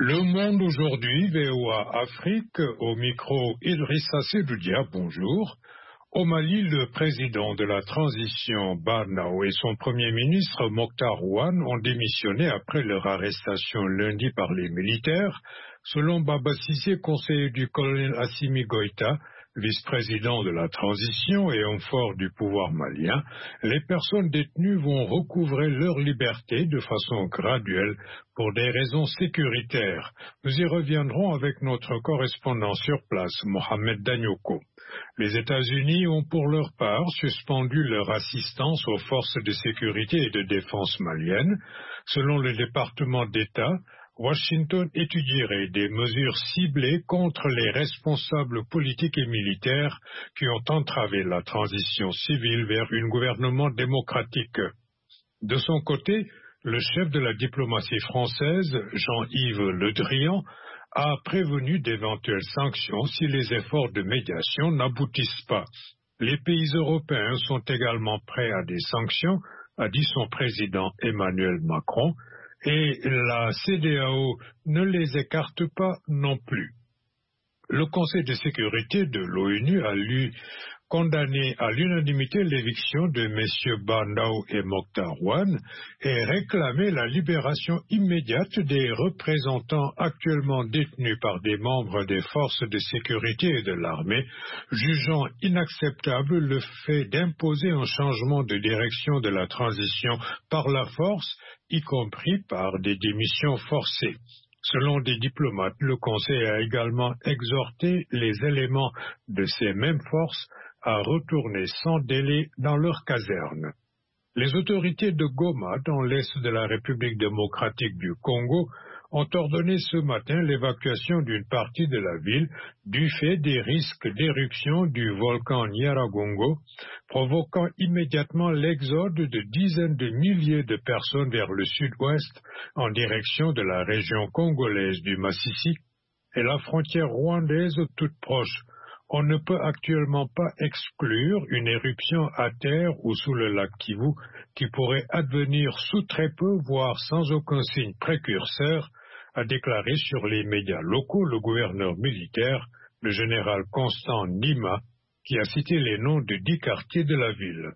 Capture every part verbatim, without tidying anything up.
Le monde aujourd'hui, V O A Afrique, au micro Idrissa Sedoudia, bonjour. Au Mali, le président de la transition Barnao et son premier ministre Mokhtar Ouane ont démissionné après leur arrestation lundi par les militaires. Selon Baba Cissé, conseiller du colonel Assimi Goïta, vice-président de la transition et homme fort du pouvoir malien, les personnes détenues vont recouvrer leur liberté de façon graduelle pour des raisons sécuritaires. Nous y reviendrons avec notre correspondant sur place, Mohamed Danyoko. Les États-Unis ont pour leur part suspendu leur assistance aux forces de sécurité et de défense maliennes. Selon le département d'État, Washington étudierait des mesures ciblées contre les responsables politiques et militaires qui ont entravé la transition civile vers un gouvernement démocratique. De son côté, le chef de la diplomatie française, Jean-Yves Le Drian, a prévenu d'éventuelles sanctions si les efforts de médiation n'aboutissent pas. Les pays européens sont également prêts à des sanctions, a dit son président Emmanuel Macron, et la C E D E A O ne les écarte pas non plus. Le Conseil de sécurité de l'ONU a lui condamné à l'unanimité l'éviction de messieurs Barnao et Mokhtar Ouane et réclamé la libération immédiate des représentants actuellement détenus par des membres des forces de sécurité et de l'armée, jugeant inacceptable le fait d'imposer un changement de direction de la transition par la force, y compris par des démissions forcées. Selon des diplomates, le Conseil a également exhorté les éléments de ces mêmes forces à retourner sans délai dans leurs casernes. Les autorités de Goma, dans l'est de la République démocratique du Congo, ont ordonné ce matin l'évacuation d'une partie de la ville du fait des risques d'éruption du volcan Nyiragongo, provoquant immédiatement l'exode de dizaines de milliers de personnes vers le sud-ouest en direction de la région congolaise du Massissi et la frontière rwandaise toute proche. On ne peut actuellement pas exclure une éruption à terre ou sous le lac Kivu qui pourrait advenir sous très peu, voire sans aucun signe précurseur, a déclaré sur les médias locaux le gouverneur militaire, le général Constant Nima, qui a cité les noms de dix quartiers de la ville.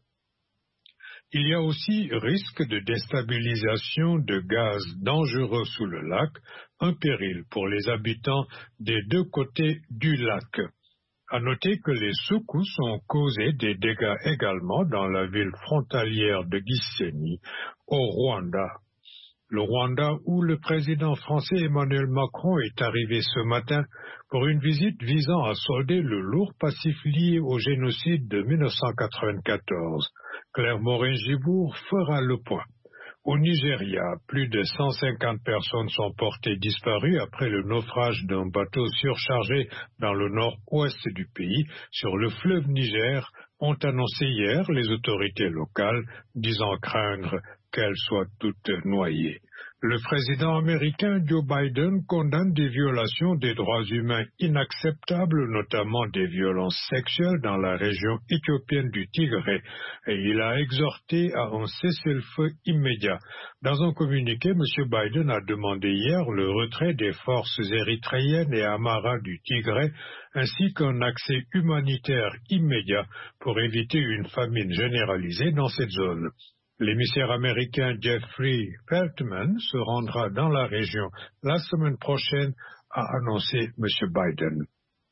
Il y a aussi risque de déstabilisation de gaz dangereux sous le lac, un péril pour les habitants des deux côtés du lac. À noter que les secousses ont causé des dégâts également dans la ville frontalière de Gisenyi, au Rwanda. Le Rwanda, où le président français Emmanuel Macron est arrivé ce matin pour une visite visant à solder le lourd passif lié au génocide de mille neuf cent quatre-vingt-quatorze. Claire Morin-Gibour fera le point. Au Nigeria, plus de cent cinquante personnes sont portées disparues après le naufrage d'un bateau surchargé dans le nord-ouest du pays sur le fleuve Niger, ont annoncé hier les autorités locales, disant craindre qu'elles soient toutes noyées. Le président américain Joe Biden condamne des violations des droits humains inacceptables, notamment des violences sexuelles dans la région éthiopienne du Tigré, et il a exhorté à un cessez-le-feu immédiat. Dans un communiqué, M. Biden a demandé hier le retrait des forces érythréennes et Amara du Tigré, ainsi qu'un accès humanitaire immédiat pour éviter une famine généralisée dans cette zone. L'émissaire américain Jeffrey Feltman se rendra dans la région la semaine prochaine, a annoncé M. Biden.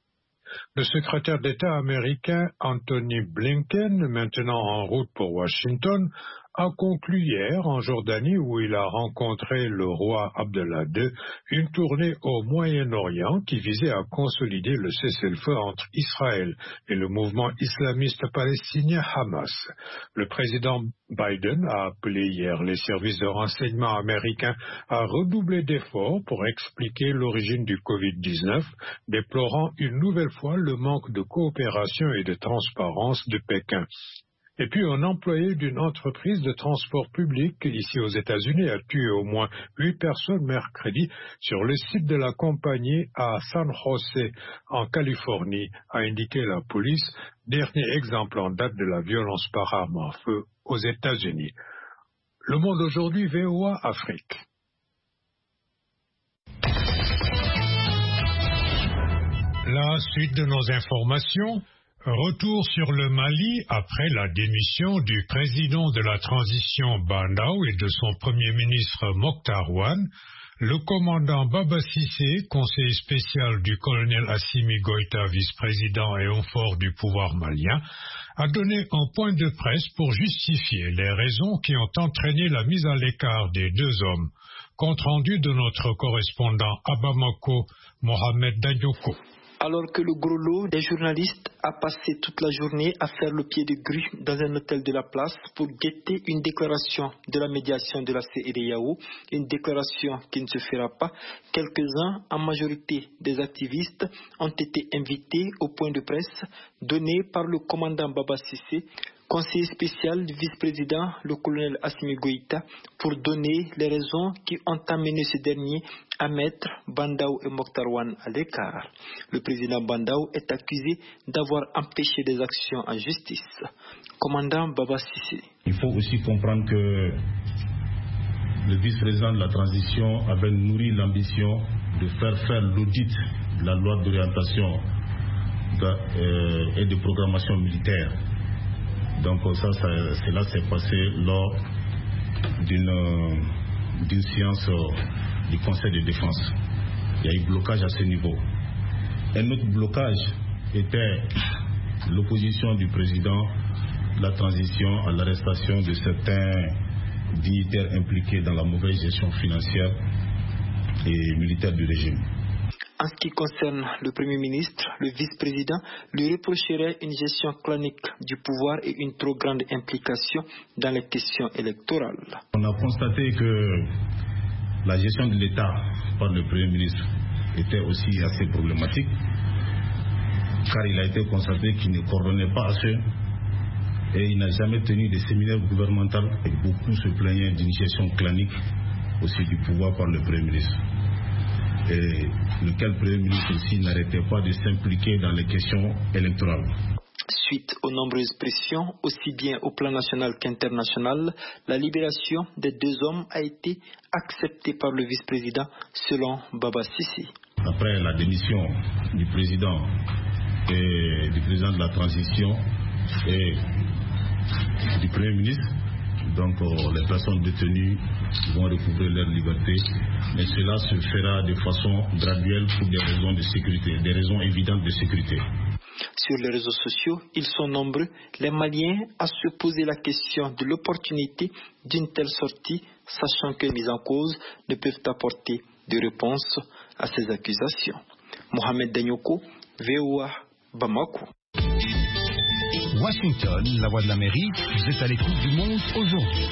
Le secrétaire d'État américain Anthony Blinken, maintenant en route pour Washington, a conclu hier en Jordanie, où il a rencontré le roi Abdallah deux, une tournée au Moyen-Orient qui visait à consolider le cessez-le-feu entre Israël et le mouvement islamiste palestinien Hamas. Le président Biden a appelé hier les services de renseignement américains à redoubler d'efforts pour expliquer l'origine du covid dix-neuf, déplorant une nouvelle fois le manque de coopération et de transparence de Pékin. Et puis un employé d'une entreprise de transport public ici aux États-Unis a tué au moins huit personnes mercredi sur le site de la compagnie à San José, en Californie, a indiqué la police, dernier exemple en date de la violence par arme à feu aux États-Unis. Le Monde aujourd'hui, V O A Afrique. À la suite de nos informations, retour sur le Mali après la démission du président de la transition Bandao et de son premier ministre Mokhtar Ouane. Le commandant Baba Cissé, conseiller spécial du colonel Assimi Goïta, vice-président et homme fort du pouvoir malien, a donné un point de presse pour justifier les raisons qui ont entraîné la mise à l'écart des deux hommes. Compte rendu de notre correspondant à Bamako, Mohamed Danyoko. Alors que le gros lot des journalistes a passé toute la journée à faire le pied de grue dans un hôtel de la place pour guetter une déclaration de la médiation de la C E D E A O, une déclaration qui ne se fera pas, quelques-uns, en majorité des activistes, ont été invités au point de presse donné par le commandant Baba Cissé, conseiller spécial du vice-président, le colonel Assimi Goïta, pour donner les raisons qui ont amené ce dernier à mettre Bandao et Mokhtar Ouane à l'écart. Le président Bandao est accusé d'avoir empêché des actions en justice. Commandant Baba Cissé. Il faut aussi comprendre que le vice-président de la transition avait nourri l'ambition de faire faire l'audit de la loi d'orientation et de programmation militaire. Donc ça, ça cela s'est passé lors d'une d'une séance du Conseil de défense. Il y a eu blocage à ce niveau. Un autre blocage était l'opposition du président de la transition à l'arrestation de certains dignitaires impliqués dans la mauvaise gestion financière et militaire du régime. En ce qui concerne le Premier ministre, le vice-président lui reprocherait une gestion chronique du pouvoir et une trop grande implication dans les questions électorales. On a constaté que la gestion de l'État par le Premier ministre était aussi assez problématique, car il a été constaté qu'il ne coordonnait pas assez et il n'a jamais tenu des séminaires gouvernementaux et beaucoup se plaignaient d'une gestion clanique aussi du pouvoir par le Premier ministre. Et lequel Premier ministre aussi n'arrêtait pas de s'impliquer dans les questions électorales. Suite aux nombreuses pressions, aussi bien au plan national qu'international, la libération des deux hommes a été acceptée par le vice-président, selon Baba Cissé. Après la démission du président et du président de la transition et du Premier ministre, donc euh, les personnes détenues vont recouvrer leur liberté, mais cela se fera de façon graduelle pour des raisons de sécurité, des raisons évidentes de sécurité. Sur les réseaux sociaux, ils sont nombreux, les Maliens, à se poser la question de l'opportunité d'une telle sortie, sachant que les mises en cause ne peuvent apporter de réponse à ces accusations. Mohamed Danyoko, V O A, Bamako. Washington, la voix de l'Amérique, vous êtes à l'écoute du monde aujourd'hui.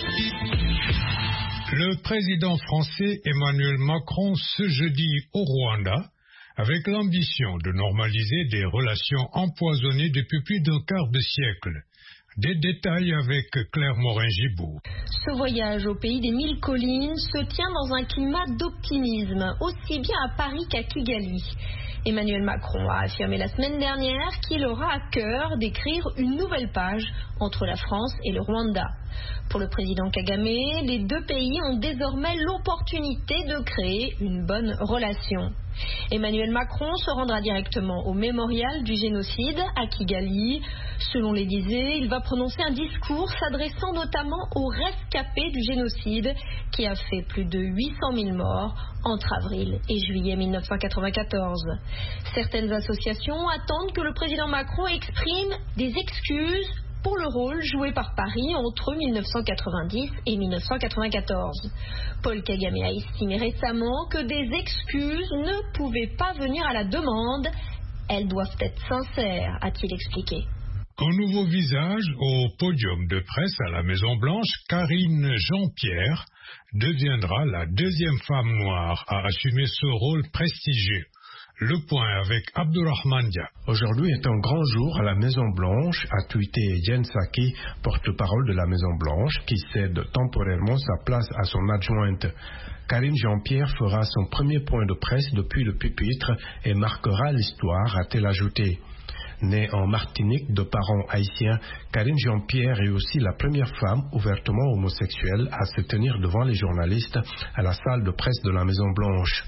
Le président français Emmanuel Macron ce jeudi au Rwanda, avec l'ambition de normaliser des relations empoisonnées depuis plus d'un quart de siècle. Des détails avec Claire Morin-Gibaud. Ce voyage au pays des mille collines se tient dans un climat d'optimisme, aussi bien à Paris qu'à Kigali. Emmanuel Macron a affirmé la semaine dernière qu'il aura à cœur d'écrire une nouvelle page entre la France et le Rwanda. Pour le président Kagame, les deux pays ont désormais l'opportunité de créer une bonne relation. Emmanuel Macron se rendra directement au mémorial du génocide à Kigali. Selon l'Élysée, il va prononcer un discours s'adressant notamment aux rescapés du génocide qui a fait plus de huit cent mille morts entre avril et juillet mille neuf cent quatre-vingt-quatorze. Certaines associations attendent que le président Macron exprime des excuses pour le rôle joué par Paris entre mille neuf cent quatre-vingt-dix et mille neuf cent quatre-vingt-quatorze. Paul Kagame a estimé récemment que des excuses ne pouvaient pas venir à la demande. Elles doivent être sincères, a-t-il expliqué. Un nouveau visage au podium de presse à la Maison-Blanche, Karine Jean-Pierre deviendra la deuxième femme noire à assumer ce rôle prestigieux. Le point avec Abdurrahman Dia. Aujourd'hui est un grand jour à la Maison-Blanche, a tweeté Jen Psaki, porte-parole de la Maison-Blanche, qui cède temporairement sa place à son adjointe. Karine Jean-Pierre fera son premier point de presse depuis le pupitre et marquera l'histoire, a-t-elle ajouté. Née en Martinique de parents haïtiens, Karine Jean-Pierre est aussi la première femme ouvertement homosexuelle à se tenir devant les journalistes à la salle de presse de la Maison-Blanche.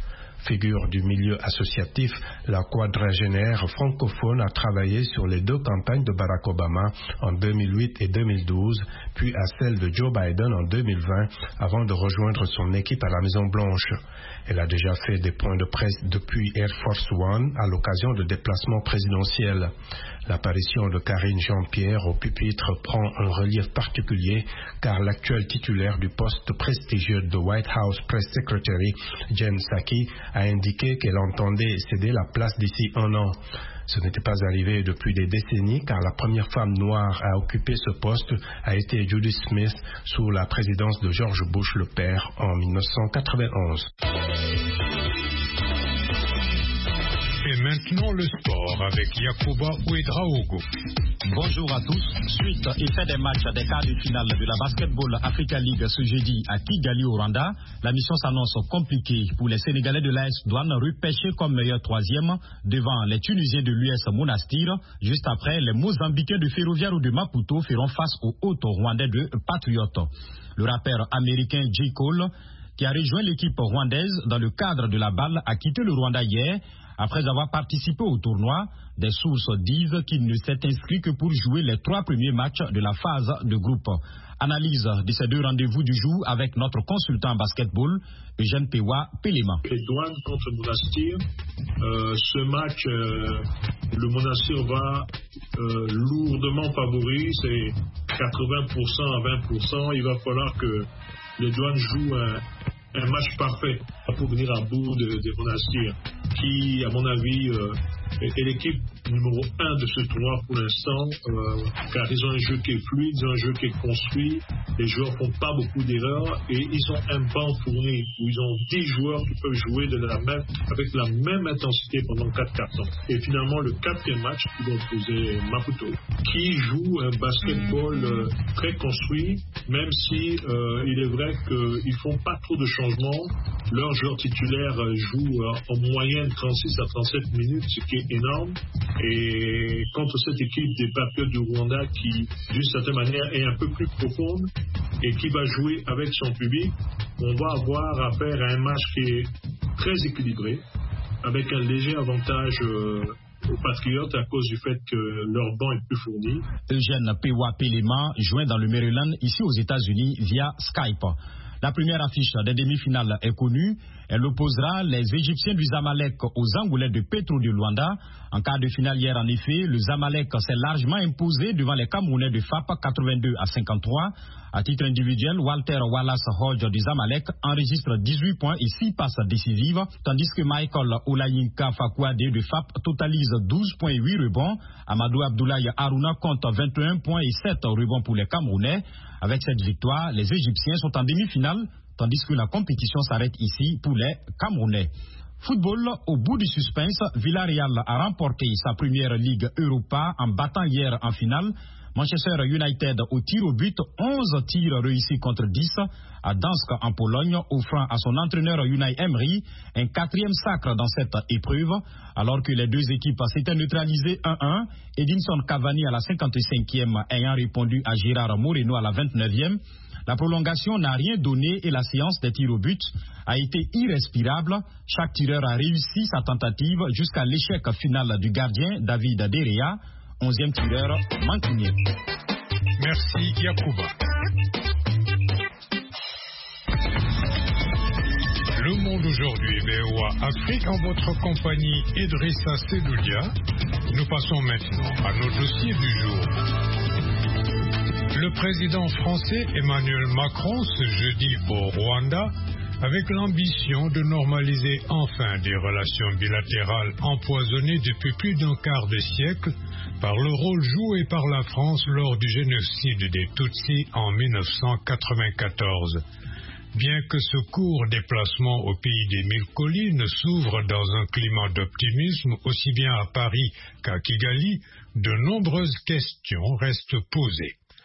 Figure du milieu associatif, la quadragénaire francophone a travaillé sur les deux campagnes de Barack Obama en deux mille huit et deux mille douze, puis à celle de Joe Biden en deux mille vingt, avant de rejoindre son équipe à la Maison-Blanche. Elle a déjà fait des points de presse depuis Air Force One à l'occasion de déplacements présidentiels. L'apparition de Karine Jean-Pierre au pupitre prend un relief particulier car l'actuel titulaire du poste prestigieux de White House Press Secretary, Jen Psaki, a indiqué qu'elle entendait céder la place d'ici un an. Ce n'était pas arrivé depuis des décennies car la première femme noire à occuper ce poste a été Judith Smith sous la présidence de George Bush le père en mille neuf cent quatre-vingt-onze. Et maintenant le sport avec Yacouba Ouedraogo. Bonjour à tous. Suite et fait des matchs des quarts de finale de la Basketball Africa League ce jeudi à Kigali au Rwanda, la mission s'annonce compliquée pour les Sénégalais de l'A S Douane repêchés comme meilleur troisième devant les Tunisiens de l'U S Monastir. Juste après, les Mozambicains de Ferroviaire ou de Maputo feront face aux hôtes rwandais de Patriotes. Le rappeur américain J. Cole, qui a rejoint l'équipe rwandaise dans le cadre de la balle, a quitté le Rwanda hier. Après avoir participé au tournoi, des sources disent qu'il ne s'est inscrit que pour jouer les trois premiers matchs de la phase de groupe. Analyse de ces deux rendez-vous du jour avec notre consultant en basketball, Eugène Pewa Pelema. Les Douanes contre Monastir, euh, ce match, euh, le Monastir va euh, lourdement favori, c'est quatre-vingts pour cent à vingt pour cent. Il va falloir que les Douanes jouent un, un match parfait pour venir à bout de, de Monastir, qui, à mon avis, euh, est l'équipe numéro un de ce tournoi pour l'instant, euh, car ils ont un jeu qui est fluide, ils ont un jeu qui est construit, les joueurs font pas beaucoup d'erreurs et ils ont un banc fourni où ils ont dix joueurs qui peuvent jouer de la même, avec la même intensité pendant quatre cartons. Et finalement, le quatrième match, qui va opposer Maputo, qui joue un basketball euh, très construit, même si euh, il est vrai qu'ils font pas trop de changements. Leurs joueurs titulaires jouent euh, en moyenne trente-six à trente-sept minutes, ce qui est énorme. Et contre cette équipe des Patriotes du Rwanda qui, d'une certaine manière, est un peu plus profonde et qui va jouer avec son public, on va avoir affaire à un match qui est très équilibré, avec un léger avantage euh, aux Patriotes à cause du fait que leur banc est plus fourni. Eugène Pewa Pelema, joint dans le Maryland, ici aux États-Unis, via Skype. La première affiche des demi-finales est connue. Elle opposera les Égyptiens du Zamalek aux Angolais de Petro de Luanda. En quart de finale hier, en effet, le Zamalek s'est largement imposé devant les Camerounais de F A P quatre-vingt-deux à cinquante-trois. À titre individuel, Walter Wallace Hodge du Zamalek enregistre dix-huit points et six passes décisives, tandis que Michael Olayinka Fakwade de F A P totalise douze points et huit rebonds. Amadou Abdoulaye Harouna compte vingt et un points et sept rebonds pour les Camerounais. Avec cette victoire, les Égyptiens sont en demi-finale, tandis que la compétition s'arrête ici pour les Camerounais. Football, au bout du suspense, Villarreal a remporté sa première Ligue Europa en battant hier en finale Manchester United au tir au but, onze tirs réussis contre dix à Dansk en Pologne, offrant à son entraîneur Unai Emery un quatrième sacre dans cette épreuve, alors que les deux équipes s'étaient neutralisées un un, Edinson Cavani à la cinquante-cinquième ayant répondu à Gérard Moreno à la vingt-neuvième. La prolongation n'a rien donné et la séance des tirs au but a été irrespirable. Chaque tireur a réussi sa tentative jusqu'à l'échec final du gardien David Derea, onzième tireur mancunien. Merci Yacouba. Le Monde aujourd'hui, V O A Afrique, en votre compagnie Idrissa Sedoudia. Nous passons maintenant à nos dossiers du jour. Le président français Emmanuel Macron ce jeudi au Rwanda avec l'ambition de normaliser enfin des relations bilatérales empoisonnées depuis plus d'un quart de siècle par le rôle joué par la France lors du génocide des Tutsis en mille neuf cent quatre-vingt-quatorze. Bien que ce court déplacement au pays des mille collines s'ouvre dans un climat d'optimisme aussi bien à Paris qu'à Kigali, de nombreuses questions restent posées.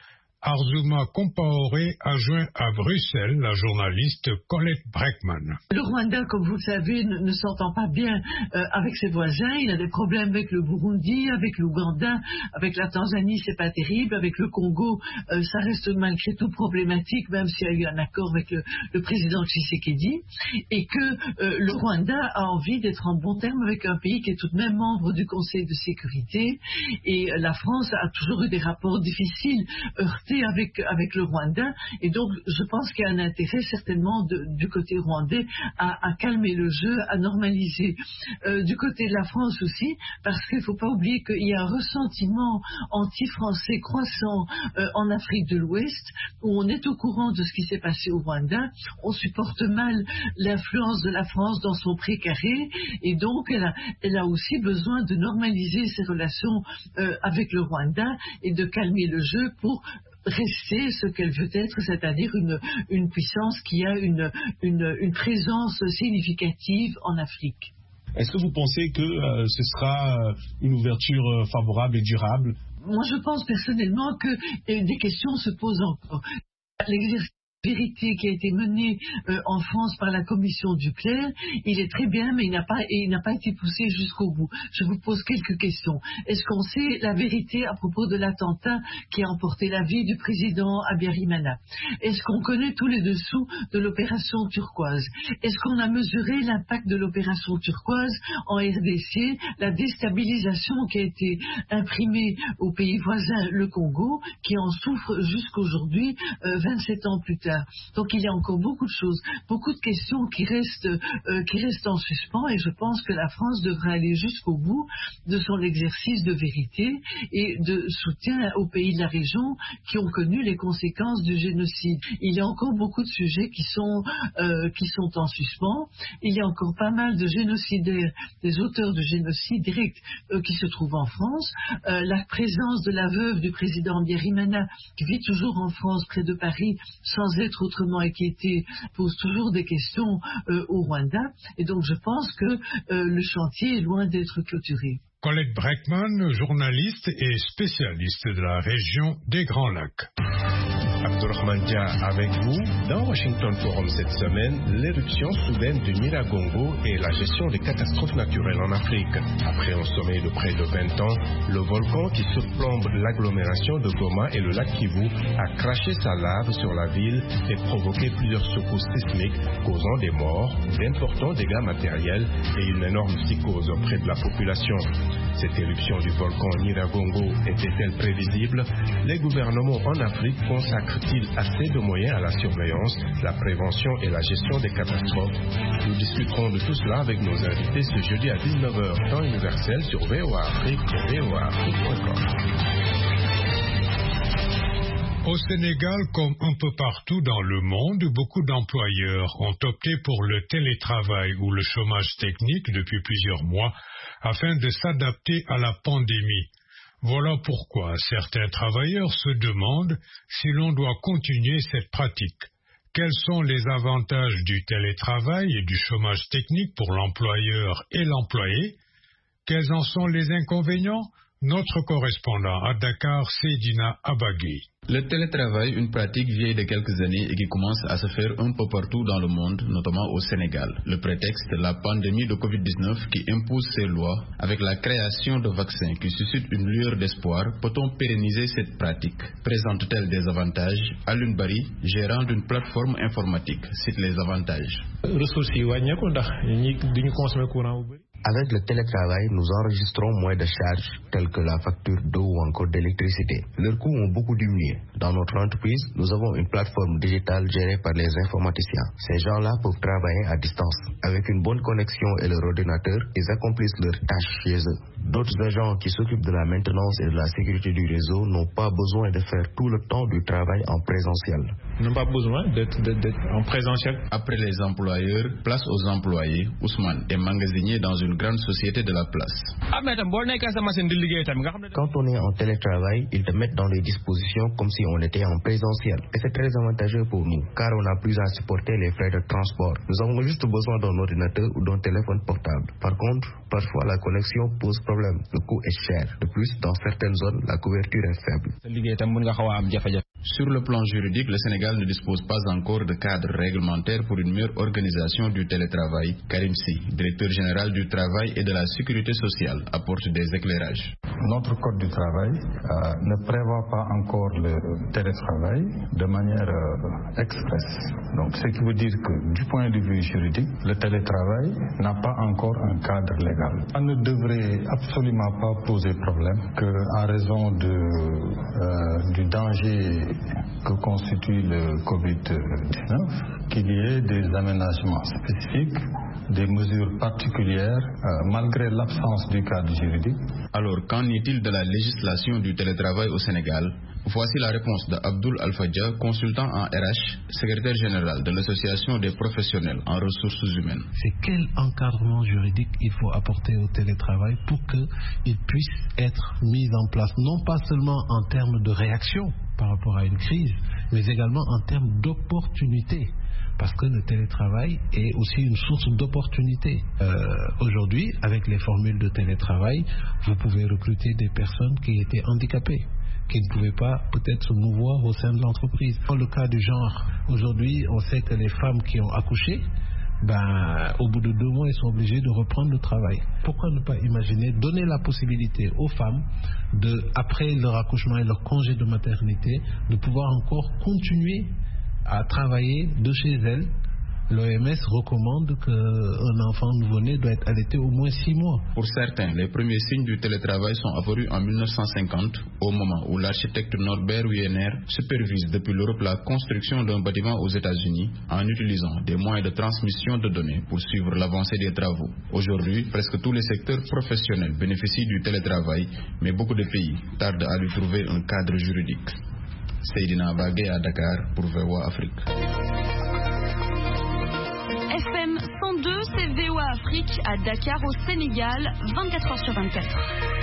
Arzuma Compaoré a joint à Bruxelles la journaliste Colette Breckman. Le Rwanda, comme vous le savez, ne, ne s'entend pas bien euh, avec ses voisins. Il a des problèmes avec le Burundi, avec l'Ouganda, avec la Tanzanie, c'est pas terrible. Avec le Congo, euh, ça reste malgré tout problématique, même s'il y a eu un accord avec le, le président Tshisekedi. Et que euh, le Rwanda a envie d'être en bon terme avec un pays qui est tout de même membre du Conseil de sécurité. Et euh, la France a toujours eu des rapports difficiles, heurtés avec, avec le Rwanda, et donc je pense qu'il y a un intérêt certainement de, du côté rwandais à, à calmer le jeu, à normaliser. Euh, du côté de la France aussi, parce qu'il ne faut pas oublier qu'il y a un ressentiment anti-français croissant euh, en Afrique de l'Ouest, où on est au courant de ce qui s'est passé au Rwanda, on supporte mal l'influence de la France dans son précaré, et donc elle a, elle a aussi besoin de normaliser ses relations euh, avec le Rwanda et de calmer le jeu pour rester ce qu'elle veut être, c'est-à-dire une, une puissance qui a une, une, une présence significative en Afrique. Est-ce que vous pensez que euh, ce sera euh, une ouverture euh, favorable et durable? Moi, je pense personnellement que euh, des questions se posent encore. L'exercice vérité qui a été menée euh, en France par la commission Duclerc, il est très bien, mais il n'a pas, il n'a pas été poussé jusqu'au bout. Je vous pose quelques questions. Est-ce qu'on sait la vérité à propos de l'attentat qui a emporté la vie du président Habyarimana? Est-ce qu'on connaît tous les dessous de l'opération turquoise? Est-ce qu'on a mesuré l'impact de l'opération turquoise en R D C, la déstabilisation qui a été imprimée au pays voisin, le Congo, qui en souffre jusqu'aujourd'hui, euh, vingt-sept ans plus tard? Donc il y a encore beaucoup de choses, beaucoup de questions qui restent, euh, qui restent en suspens, et je pense que la France devrait aller jusqu'au bout de son exercice de vérité et de soutien aux pays de la région qui ont connu les conséquences du génocide. Il y a encore beaucoup de sujets qui sont, euh, qui sont en suspens. Il y a encore pas mal de génocidaires, des auteurs de génocide direct euh, qui se trouvent en France. Euh, la présence de la veuve du président Habyarimana qui vit toujours en France près de Paris sans être autrement inquiété pose toujours des questions euh, au Rwanda, et donc je pense que euh, le chantier est loin d'être clôturé. Colette Breckman, journaliste et spécialiste de la région des Grands Lacs. Abdourahmane Dia avec vous. Dans Washington Forum cette semaine, l'éruption soudaine du Nyiragongo et la gestion des catastrophes naturelles en Afrique. Après un sommet de près de vingt ans, le volcan qui surplombe l'agglomération de Goma et le lac Kivu a craché sa lave sur la ville et provoqué plusieurs secousses sismiques causant des morts, d'importants dégâts matériels et une énorme psychose auprès de la population. Cette éruption du volcan Nyiragongo était-elle prévisible? Les gouvernements en Afrique consacrent-ils assez de moyens à la surveillance, la prévention et la gestion des catastrophes? Nous discuterons de tout cela avec nos invités ce jeudi à dix-neuf heures, temps universel sur V O A Afrique et V O A Afrique point com. Au Sénégal, comme un peu partout dans le monde, beaucoup d'employeurs ont opté pour le télétravail ou le chômage technique depuis plusieurs mois afin de s'adapter à la pandémie. Voilà pourquoi certains travailleurs se demandent si l'on doit continuer cette pratique. Quels sont les avantages du télétravail et du chômage technique pour l'employeur et l'employé? Quels en sont les inconvénients? Notre correspondant à Dakar, Seydina Abagui. Le télétravail, une pratique vieille de quelques années et qui commence à se faire un peu partout dans le monde, notamment au Sénégal. Le prétexte, la pandémie de covid dix-neuf qui impose ses lois. Avec la création de vaccins qui suscite une lueur d'espoir, peut-on pérenniser cette pratique? Présente-t-elle des avantages? Alun Bari, gérant d'une plateforme informatique, cite les avantages. Avec le télétravail, nous enregistrons moins de charges telles que la facture d'eau ou encore d'électricité. Leurs coûts ont beaucoup diminué. Dans notre entreprise, nous avons une plateforme digitale gérée par les informaticiens. Ces gens-là peuvent travailler à distance. Avec une bonne connexion et leur ordinateur, ils accomplissent leurs tâches chez eux. D'autres agents qui s'occupent de la maintenance et de la sécurité du réseau n'ont pas besoin de faire tout le temps du travail en présentiel. N'ont pas besoin d'être, d'être en présentiel. Après les employeurs, place aux employés. Ousmane est magasinier dans une grande société de la place. Quand on est en télétravail, ils te mettent dans les dispositions comme si on était en présentiel. Et c'est très avantageux pour nous, car on n'a plus à supporter les frais de transport. Nous avons juste besoin d'un ordinateur ou d'un téléphone portable. Par contre, parfois la connexion pose problème. Le coût est cher. De plus, dans certaines zones, la couverture est faible. Sur le plan juridique, le Sénégal ne dispose pas encore de cadre réglementaire pour une meilleure organisation du télétravail. Karim Sy, directeur général du travail et de la sécurité sociale, apporte des éclairages. Notre code du travail euh, ne prévoit pas encore le télétravail de manière euh, expresse. Donc, ce qui veut dire que du point de vue juridique, le télétravail n'a pas encore un cadre légal. Ça ne devrait absolument pas poser problème qu'en raison de, euh, du danger que constitue le covid dix-neuf, qu'il y ait des aménagements spécifiques, des mesures particulières, euh, malgré l'absence du cadre juridique. Alors, qu'en est-il de la législation du télétravail au Sénégal? Voici la réponse d'Abdoul Alfadja, consultant en R H, secrétaire général de l'Association des professionnels en ressources humaines. C'est quel encadrement juridique il faut apporter au télétravail pour qu'il puisse être mis en place, non pas seulement en termes de réaction par rapport à une crise, mais également en termes d'opportunité. Parce que le télétravail est aussi une source d'opportunités. Euh, aujourd'hui, avec les formules de télétravail, vous pouvez recruter des personnes qui étaient handicapées, qui ne pouvaient pas peut-être se mouvoir au sein de l'entreprise. Dans le cas du genre, aujourd'hui, on sait que les femmes qui ont accouché, ben, au bout de deux mois, elles sont obligées de reprendre le travail. Pourquoi ne pas imaginer donner la possibilité aux femmes, de, après leur accouchement et leur congé de maternité, de pouvoir encore continuer à travailler de chez elles. L'O M S recommande qu'un enfant nouveau-né doit être allaité au moins six mois. Pour certains, les premiers signes du télétravail sont apparus en mille neuf cent cinquante, au moment où l'architecte Norbert Wiener supervise depuis l'Europe la construction d'un bâtiment aux États-Unis en utilisant des moyens de transmission de données pour suivre l'avancée des travaux. Aujourd'hui, presque tous les secteurs professionnels bénéficient du télétravail, mais beaucoup de pays tardent à lui trouver un cadre juridique. Seydina Bagé à Dakar pour V O A Afrique. F M cent deux, c'est V O A Afrique à Dakar au Sénégal, vingt-quatre heures sur vingt-quatre.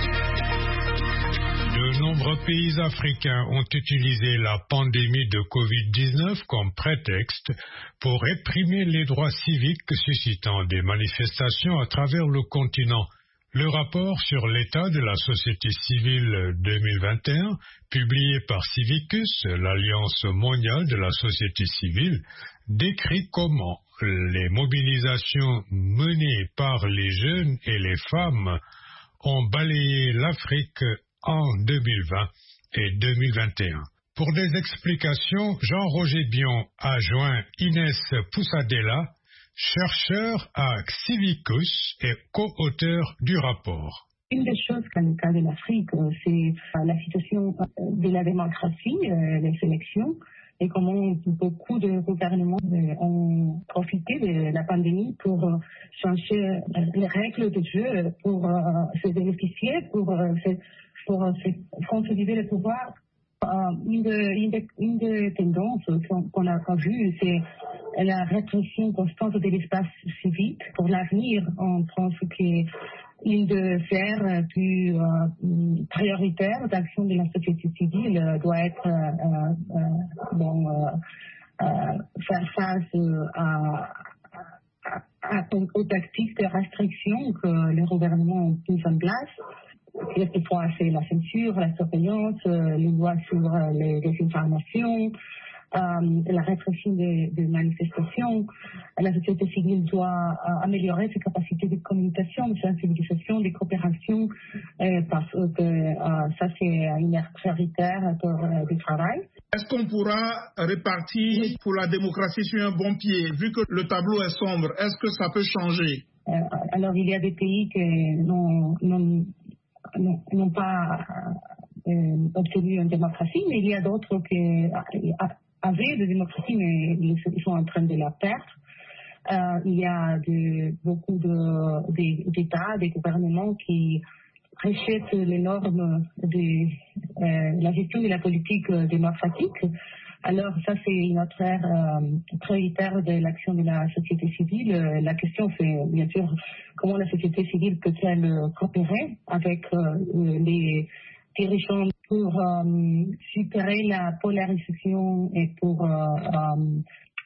De nombreux pays africains ont utilisé la pandémie de covid dix-neuf comme prétexte pour réprimer les droits civiques, suscitant des manifestations à travers le continent. Le rapport sur l'état de la société civile deux mille vingt et un, publié par Civicus, l'Alliance mondiale de la société civile, décrit comment les mobilisations menées par les jeunes et les femmes ont balayé l'Afrique en deux mille vingt et deux mille vingt et un. Pour des explications, Jean-Roger Bion a joint Inès Poussadella, chercheur à Civicus et co-auteur du rapport. Une des choses dans le cas de l'Afrique, c'est la situation de la démocratie, les élections, et comment beaucoup de gouvernements ont profité de la pandémie pour changer les règles du jeu, pour se bénéficier, pour, pour se consolider le pouvoir. Une des une de tendances qu'on a vues, c'est la répression constante de l'espace civique. Pour l'avenir, on pense qu'une de faire plus euh, prioritaire d'action de la société civile doit être euh, euh, bon, euh, euh, faire face à, à, à, aux tactiques de restriction que les gouvernements ont mises en place. Quelquefois, c'est la censure, la surveillance, euh, les lois sur euh, les désinformations, euh, la répression des, des manifestations. La société civile doit euh, améliorer ses capacités de communication, de sensibilisation, de coopération, euh, parce que euh, ça, c'est une aire prioritaire pour euh, le travail. Est-ce qu'on pourra répartir pour la démocratie sur un bon pied, vu que le tableau est sombre? Est-ce que ça peut changer? euh, Alors, il y a des pays qui n'ont... n'ont n'ont pas euh, obtenu une démocratie, mais il y a d'autres qui avaient de démocratie, mais ils sont en train de la perdre. Euh, il y a de, beaucoup de, de, d'États, des gouvernements qui rejettent les normes de euh, la gestion de la politique démocratique. Alors ça, c'est une autre ère euh, prioritaire de l'action de la société civile. Euh, la question, c'est bien sûr comment la société civile peut-elle euh, coopérer avec euh, les dirigeants pour euh, supérer la polarisation et pour euh, euh,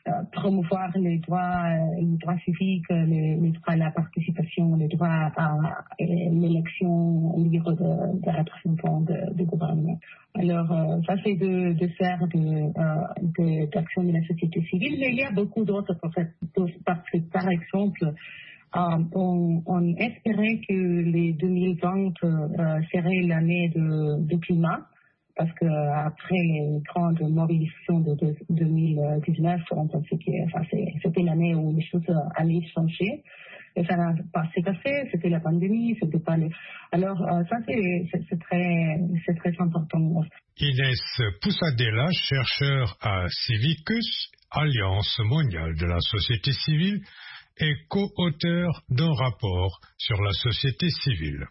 promouvoir les droits, les droits civiques, les, les droits à la participation, les droits à, à l'élection libre de, de représentant de, de gouvernement. Alors, euh, ça c'est de, de faire de, euh, de, d'action de la société civile. Mais il y a beaucoup d'autres processus parce que, par exemple, euh, on, on espérait que les deux mille vingt euh, serait l'année de, de climat. Parce que après les grandes mobilisations de, de deux mille dix-neuf, on pensait que enfin, c'était l'année où les choses allaient changer. Et ça n'a pas s'est passé, c'était la pandémie, c'était pas les... Alors ça c'est, c'est, c'est, très, c'est très important. Inès Poussadella, chercheur à Civicus, Alliance mondiale de la société civile, est co-auteur d'un rapport sur la société civile.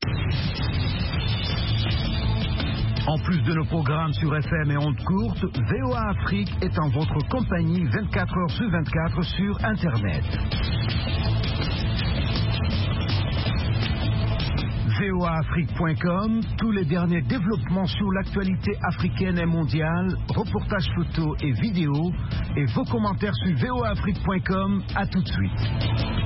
En plus de nos programmes sur F M et ondes courtes, V O A Afrique est en votre compagnie vingt-quatre heures sur vingt-quatre sur Internet. V O A Afrique point com, tous les derniers développements sur l'actualité africaine et mondiale, reportages photos et vidéos, et vos commentaires sur V O A Afrique point com. À tout de suite.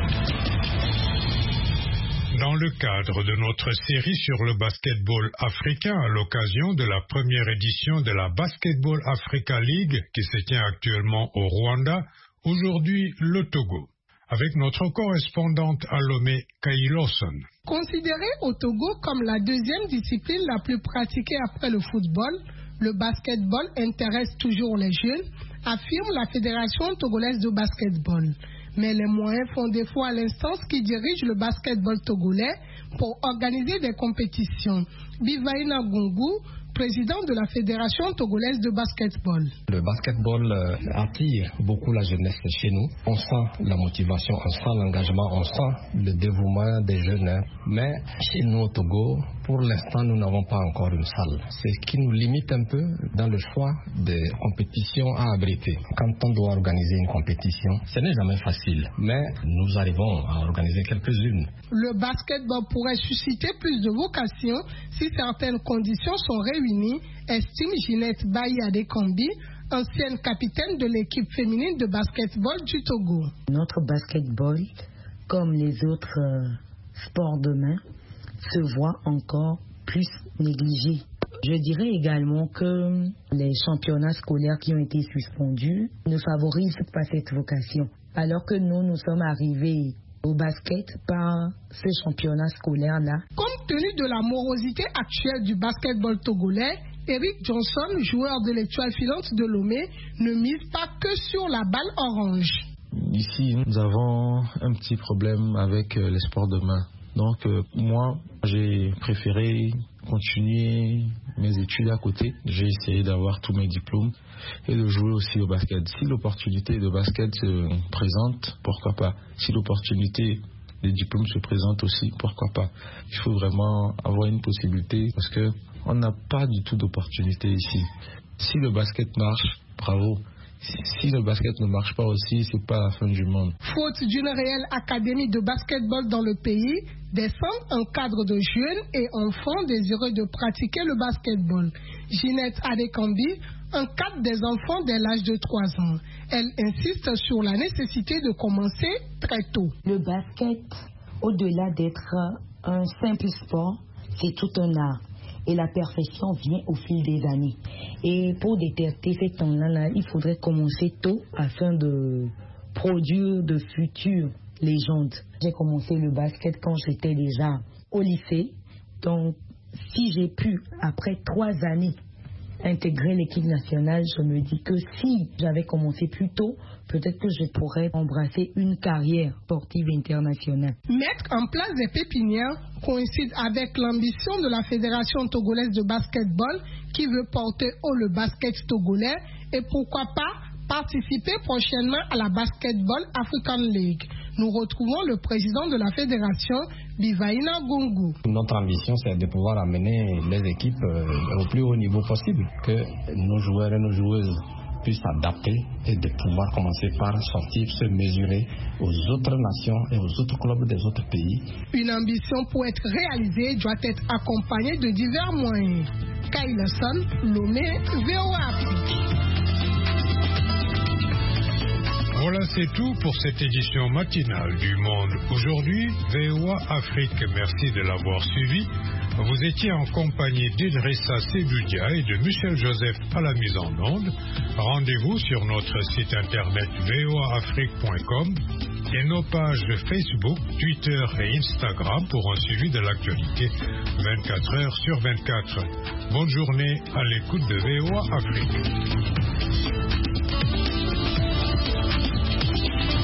Dans le cadre de notre série sur le basketball africain, à l'occasion de la première édition de la Basketball Africa League qui se tient actuellement au Rwanda, aujourd'hui le Togo, avec notre correspondante à Lomé, Kailosson. Considéré au Togo comme la deuxième discipline la plus pratiquée après le football, le basketball intéresse toujours les jeunes, affirme la Fédération togolaise de basketball. Mais les moyens font défaut à l'instance qui dirige le basketball togolais pour organiser des compétitions. Bivaïna Gungu, président de la Fédération togolaise de basketball. Le basketball euh, attire beaucoup la jeunesse chez nous. On sent la motivation, on sent l'engagement, on sent le dévouement des jeunes. Mais chez nous au Togo, pour l'instant, nous n'avons pas encore une salle. C'est ce qui nous limite un peu dans le choix des compétitions à abriter. Quand on doit organiser une compétition, ce n'est jamais facile, mais nous arrivons à organiser quelques-unes. Le basketball pourrait susciter plus de vocations si certaines conditions sont réunies, estime Ginette Bayi Adekambi, ancienne capitaine de l'équipe féminine de basketball du Togo. Notre basketball, comme les autres euh, sports de main, se voit encore plus négligé. Je dirais également que les championnats scolaires qui ont été suspendus ne favorisent pas cette vocation. Alors que nous, nous sommes arrivés au basket par ces championnats scolaires-là. Compte tenu de la morosité actuelle du basketball togolais, Eric Johnson, joueur de l'étoile filante de Lomé, ne mise pas que sur la balle orange. Ici, nous avons un petit problème avec les sports de main. Donc euh, moi, j'ai préféré continuer mes études à côté. J'ai essayé d'avoir tous mes diplômes et de jouer aussi au basket. Si l'opportunité de basket se présente, pourquoi pas. Si l'opportunité des diplômes se présente aussi, pourquoi pas. Il faut vraiment avoir une possibilité parce que on n'a pas du tout d'opportunité ici. Si le basket marche, bravo. Si le basket ne marche pas aussi, c'est pas la fin du monde. Faute d'une réelle académie de basketball dans le pays, descendent un cadre de jeunes et enfants désireux de pratiquer le basketball. Ginette Adekambi encadre des enfants dès l'âge de trois ans. Elle insiste sur la nécessité de commencer très tôt. Le basket, au-delà d'être un simple sport, c'est tout un art. Et la perfection vient au fil des années. Et pour détecter ces temps-là, il faudrait commencer tôt afin de produire de futures légendes. J'ai commencé le basket quand j'étais déjà au lycée. Donc, si j'ai pu, après trois années, intégrer l'équipe nationale, je me dis que si j'avais commencé plus tôt, peut-être que je pourrais embrasser une carrière sportive internationale. Mettre en place des pépinières coïncide avec l'ambition de la Fédération togolaise de basketball qui veut porter haut le basket togolais et pourquoi pas participer prochainement à la Basketball African League. Nous retrouvons le président de la fédération, Bivaïna Gungu. Notre ambition, c'est de pouvoir amener les équipes euh, au plus haut niveau possible, que nos joueurs et nos joueuses puissent s'adapter et de pouvoir commencer par sortir, se mesurer aux autres nations et aux autres clubs des autres pays. Une ambition pour être réalisée doit être accompagnée de divers moyens. Kaila Son, Lomé, V O A Afrique. Voilà, c'est tout pour cette édition matinale du Monde aujourd'hui. V O A Afrique, merci de l'avoir suivi. Vous étiez en compagnie d'Idrissa Sebudia et de Michel Joseph à la mise en onde. Rendez-vous sur notre site internet v o a afrique point com et nos pages Facebook, Twitter et Instagram pour un suivi de l'actualité vingt-quatre heures sur vingt-quatre. Bonne journée à l'écoute de V O A Afrique.